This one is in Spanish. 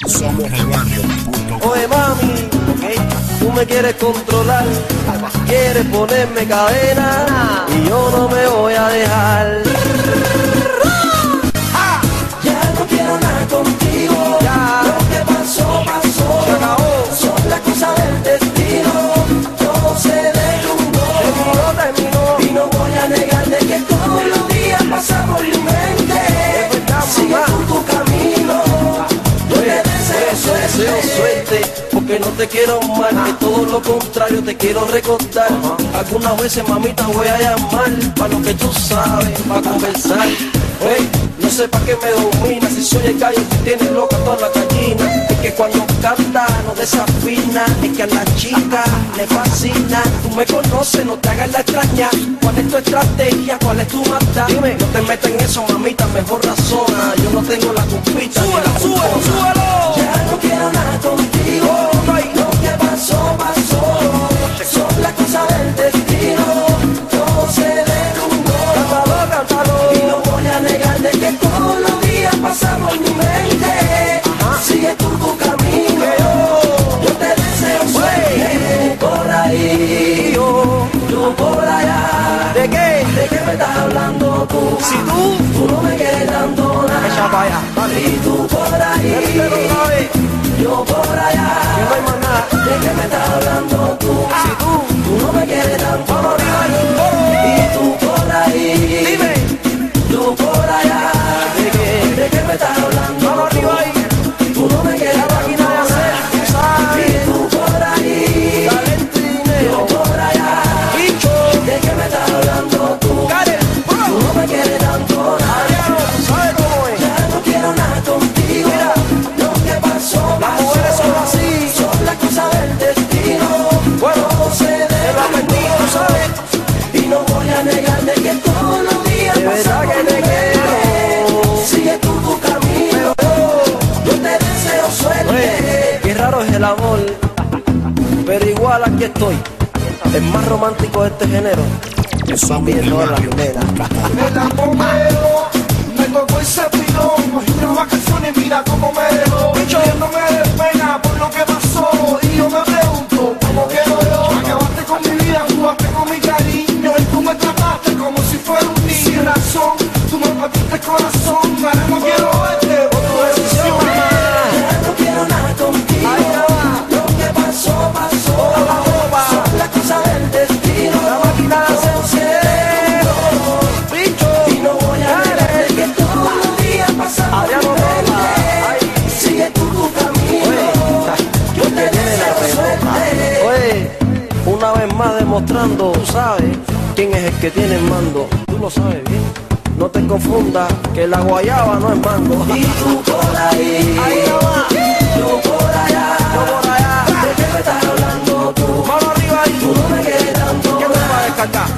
Somos el barrio. Oye mami, tú me quieres controlar, quieres ponerme cadena y yo no me voy a dejar. Ya no quiero nada contigo, Ya. lo que pasó, pasó. Se acabó. Son las cosas del destino, todo se derrumbó. Terminó. Y no voy a negar de que todos los días pasan por mi mente. Es verdad, Sigue mamá. por tu camino, yo te deseo suerte. Porque no te quiero mal, que todo lo contrario te quiero recordar. Algunas veces mamita voy a llamar, para lo que tú sabes, para conversar. Hey, no sé para qué me domina, si soy el gallo que tiene loca toda la gallina. Es que cuando canta no desafina, es que a la chica le fascina. Tú me conoces, no te hagas la extraña. ¿Cuál es tu estrategia? ¿Cuál es tu maldad? Dime, no te metas en eso mamita, mejor razona. Yo no tengo la culpita ni la culpona. Súbelo. Ya no quiero nada contigo, lo que pasó, pasó. Son las cosas del destino, todo se derrumbó. Cántalo, cántalo. Y no voy a negar de que todos los días pasamos en mi mente. Sigue tú tu camino, yo te deseo suerte. Por ahí, yo por allá. ¿De qué? ¿De qué me estás hablando tú? Si tú no me quieres dando nada. echa para allá, dale. Y tú por ahí, Usted lo sabe, yo por allá. que no hay más nada. ¿De qué me estás hablando tú? Si tú no me quieres tanto. vamos arriba, Y tú por ahí, dime, yo por allá. ¿de qué? ¿De qué me estás hablando? Vamos arriba ahí, Tú no me quieres la máquina de hacer, tú sabes. Y tú por ahí, Talento y dinero, yo por allá. bicho, ¿De qué me estás hablando tú? Karen, Tú bro, no me quieres tanto. Adriano, tú sabes cómo es. Ya no quiero nada contigo. Mira, lo que pasó, las mujeres son así. son las cosas del destino. Bueno, Todo se te lo advertí, tú sabes. y no voy a negar de que todos los días De verdad pasamos que te en mi mente. quiero. Sigue tú tu camino, yo te deseo suerte. Oye, qué raro es el amor, pero igual aquí estoy. El más romántico de este género. Somos el Viendo a la barrio. nena. El amor me tocó ese pilón, imagino vacaciones, mira cómo me dejó. Yéndome de pena por lo que pasó, y yo me pregunto, ¿cómo quedo yo? Acabaste con mi vida, jugaste con mi cariño, y tú me trataste como si fuera un niño. Sin razón, tú me partiste el corazón, ahora no quiero verte por tu decisión. Ya no quiero nada contigo. Ahí ya va. Lo que pasó, pasó. Son las cosas del destino. La máquina de hacer Todo se derrumbó. bicho, Y no voy a negar de que todos los días pasamos Adriano en mi Rola. Ay. mente. Sigue tú tu camino, yo te deseo suerte. Oye, una vez más demostrando, tú sabes, quién es el que tiene el mando. Tú lo sabes bien. No te confundas, que la guayaba no es mango. Y tú por ahí, Ahí ya va. yo por allá. Yo por allá. ¿De qué me estás hablando tú? Vamos arriba ahí. Tú no me quieres tanto. ¿Qué me va a descargar?